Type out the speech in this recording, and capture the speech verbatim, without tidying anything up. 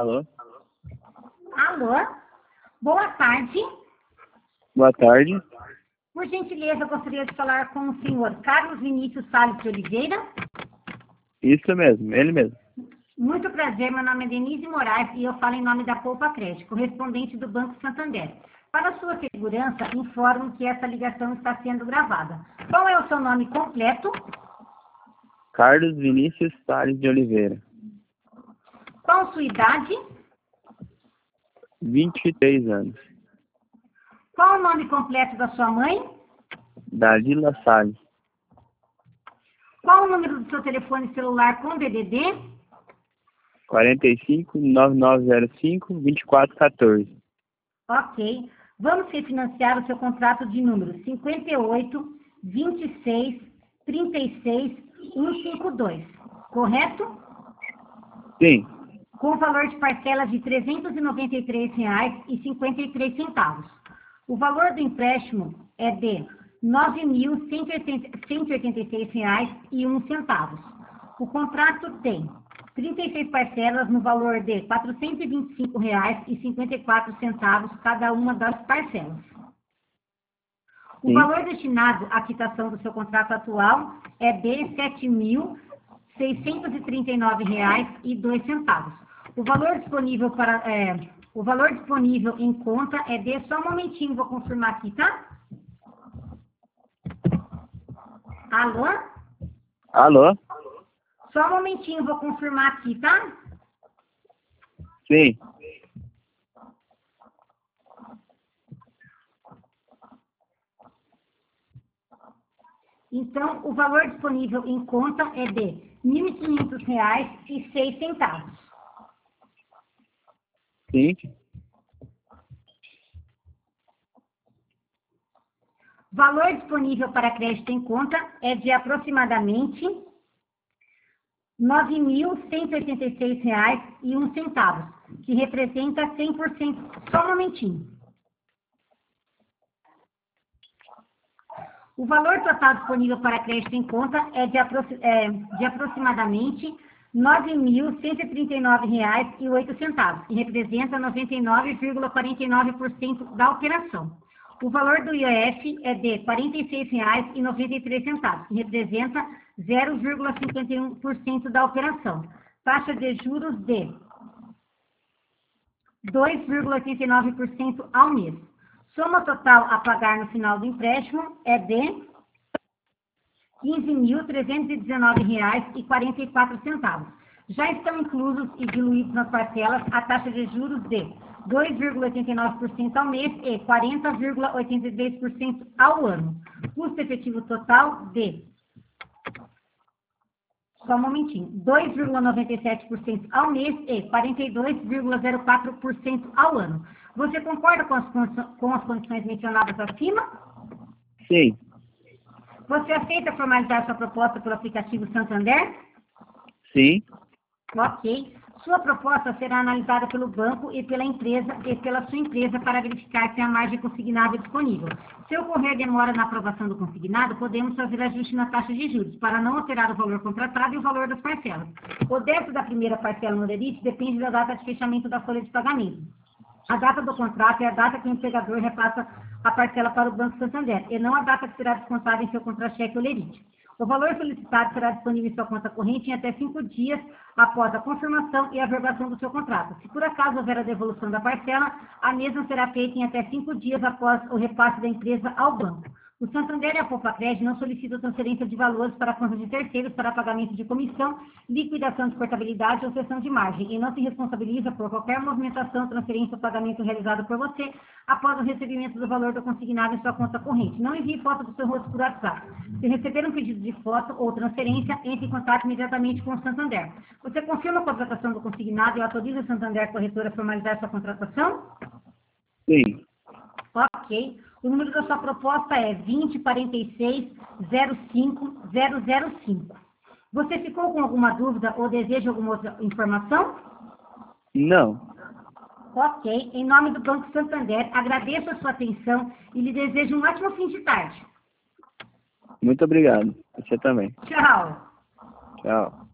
Alô? Alô? Boa tarde. Boa tarde. Por gentileza, eu gostaria de falar com o senhor Carlos Vinícius Salles de Oliveira. Isso mesmo, ele mesmo. Muito prazer, meu nome é Denise Moraes e eu falo em nome da Poupa Crédito, correspondente do Banco Santander. Para sua segurança, informo que essa ligação está sendo gravada. Qual é o seu nome completo? Carlos Vinícius Salles de Oliveira. Qual a sua idade? vinte e três anos. Qual o nome completo da sua mãe? Dalila Salles. Qual o número do seu telefone celular com D D D? quarenta e cinco, nove nove zero cinco, vinte e quatro quatorze. Ok. Vamos refinanciar o seu contrato de número cinquenta e oito, vinte e seis, trinta e seis, cento e cinquenta e dois. Correto? Sim. Com valor de parcelas de trezentos e noventa e três reais e cinquenta e três centavos. O valor do empréstimo é de nove mil cento e oitenta e seis reais e um centavo. O contrato tem trinta e seis parcelas no valor de quatrocentos e vinte e cinco reais e cinquenta e quatro centavos cada uma das parcelas. O Sim. valor destinado à quitação do seu contrato atual é de sete mil seiscentos e trinta e nove reais e dois centavos. O valor disponível para é, o valor disponível em conta é de só um momentinho, vou confirmar aqui, tá? Alô? Alô? Só um momentinho, vou confirmar aqui, tá? Sim. Então, o valor disponível em conta é de mil e quinhentos reais e seis centavos. Sim. Valor disponível para crédito em conta é de aproximadamente nove mil cento e oitenta e seis reais e um centavo, que representa cem por cento. Só um momentinho. O valor total disponível para crédito em conta é de, aproxi é, de aproximadamente nove mil cento e trinta e nove reais e oito centavos, que representa noventa e nove vírgula quarenta e nove por cento da operação. O valor do I O F é de quarenta e seis reais e noventa e três centavos, que representa zero vírgula cinquenta e um por cento da operação. Taxa de juros de dois vírgula oitenta e nove por cento ao mês. Soma total a pagar no final do empréstimo é de quinze mil trezentos e dezenove reais e quarenta e quatro centavos. Já estão inclusos e diluídos nas parcelas a taxa de juros de dois vírgula oitenta e nove por cento ao mês e quarenta vírgula oitenta e três por cento ao ano. Custo efetivo total de, só um momentinho, dois vírgula noventa e sete por cento ao mês e quarenta e dois vírgula zero quatro por cento ao ano. Você concorda com as, com as condições mencionadas acima? Sim. Você aceita formalizar sua proposta pelo aplicativo Santander? Sim. Ok. Sua proposta será analisada pelo banco e pela empresa e pela sua empresa para verificar se há margem consignável disponível. Se ocorrer demora na aprovação do consignado, podemos fazer ajuste na taxa de juros para não alterar o valor contratado e o valor das parcelas. O débito da primeira parcela no lerite depende da data de fechamento da folha de pagamento. A data do contrato é a data que o empregador repassa a parcela para o Banco Santander, e não a data que será descontada em seu contra-cheque ou lerite. O valor solicitado será disponível em sua conta corrente em até cinco dias após a confirmação e a verbação do seu contrato. Se por acaso houver a devolução da parcela, a mesma será feita em até cinco dias após o repasse da empresa ao banco. O Santander e a Poupa Crédito não solicitam transferência de valores para contas de terceiros para pagamento de comissão, liquidação de portabilidade ou cessão de margem, e não se responsabiliza por qualquer movimentação, transferência ou pagamento realizado por você após o recebimento do valor do consignado em sua conta corrente. Não envie foto do seu rosto por WhatsApp. Se receber um pedido de foto ou transferência, entre em contato imediatamente com o Santander. Você confirma a contratação do consignado e autoriza o Santander Corretora a formalizar sua contratação? Sim. Ok. O número da sua proposta é vinte, quarenta e seis, zero cinco, zero zero cinco. Você ficou com alguma dúvida ou deseja alguma outra informação? Não. Ok. Em nome do Banco Santander, agradeço a sua atenção e lhe desejo um ótimo fim de tarde. Muito obrigado. Você também. Tchau. Tchau.